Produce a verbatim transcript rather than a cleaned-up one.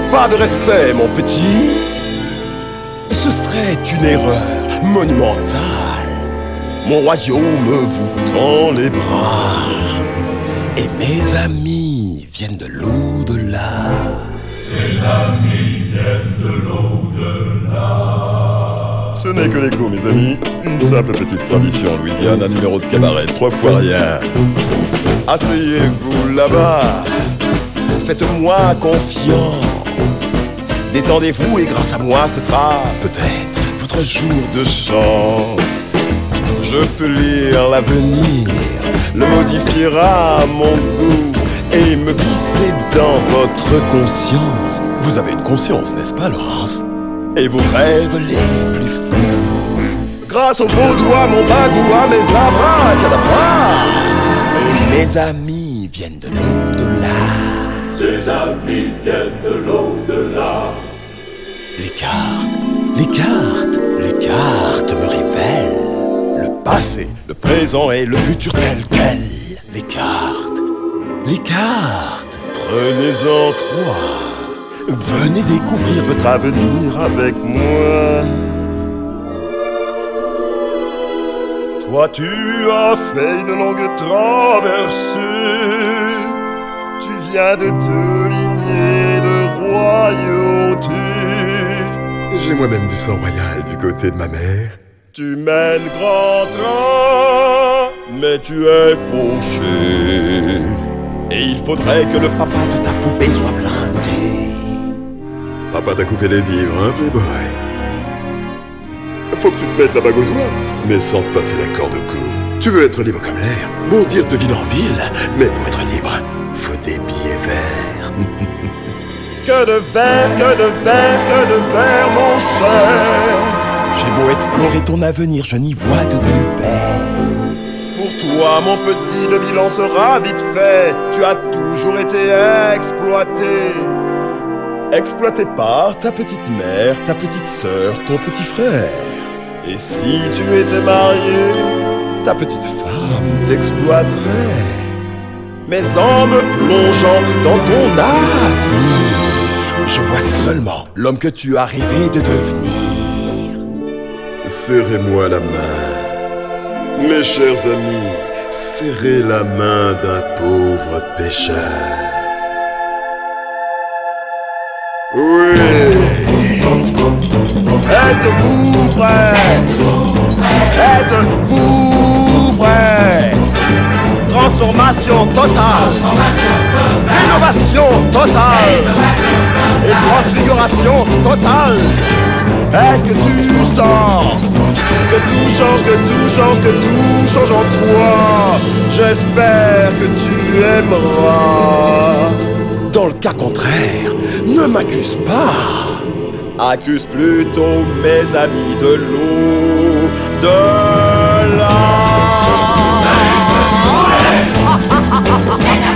pas de respect, mon petit. Ce serait une erreur monumentale. Mon royaume vous tend les bras. Et mes amis viennent de l'au-delà. Ses amis viennent de l'au-delà. Ce n'est que l'écho, mes amis. Une simple petite tradition en Louisiane, un numéro de cabaret, trois fois rien. Asseyez-vous là-bas. Faites-moi confiance. Détendez-vous et grâce à moi, ce sera peut-être votre jour de chance. Je peux lire l'avenir, le modifiera à mon goût et me glisser dans votre conscience. Vous avez une conscience, n'est-ce pas, Laurence? Et vos rêves les plus fous. Grâce aux beaux doigts, mon bagou, à mes abracadabras. Et mes amis viennent de l'au-delà. Ses amis viennent de l'au-delà. Les cartes, les cartes, les cartes me révèlent le passé, le présent et le futur tel quel. Les cartes, les cartes, prenez-en trois. Venez découvrir votre avenir avec moi. Toi, tu as fait une longue traversée. Tu viens de te ligner de royauté. J'ai moi-même du sang royal du côté de ma mère. Tu mènes grand train, mais tu es fauché. Et il faudrait que le papa de ta poupée soit blindé. Papa t'a coupé les vivres, hein, Playboy? Faut que tu te mettes la bague au doigt, mais sans te passer la corde au cou. Tu veux être libre comme l'air, bondir de ville en ville, mais pour être libre, faut des billets verts. Que de verre, que de verre, que de verre, mon cher. J'ai beau explorer ton avenir, je n'y vois que du verre. Pour toi, mon petit, le bilan sera vite fait. Tu as toujours été exploité. Exploité par ta petite mère, ta petite sœur, ton petit frère. Et si tu étais marié, ta petite femme t'exploiterait. Mais en me plongeant dans ton avenir, je vois seulement l'homme que tu as rêvé de devenir. Serrez-moi la main, mes chers amis, serrez la main d'un pauvre pécheur. Oui. Êtes-vous prêts? Êtes-vous prêts? Transformation totale, rénovation totale et transfiguration totale. Est-ce que tu sens que tout change, que tout change, que tout change en toi? J'espère que tu aimeras. Dans le cas contraire, ne m'accuse pas. Accuse plutôt mes amis de l'au-delà.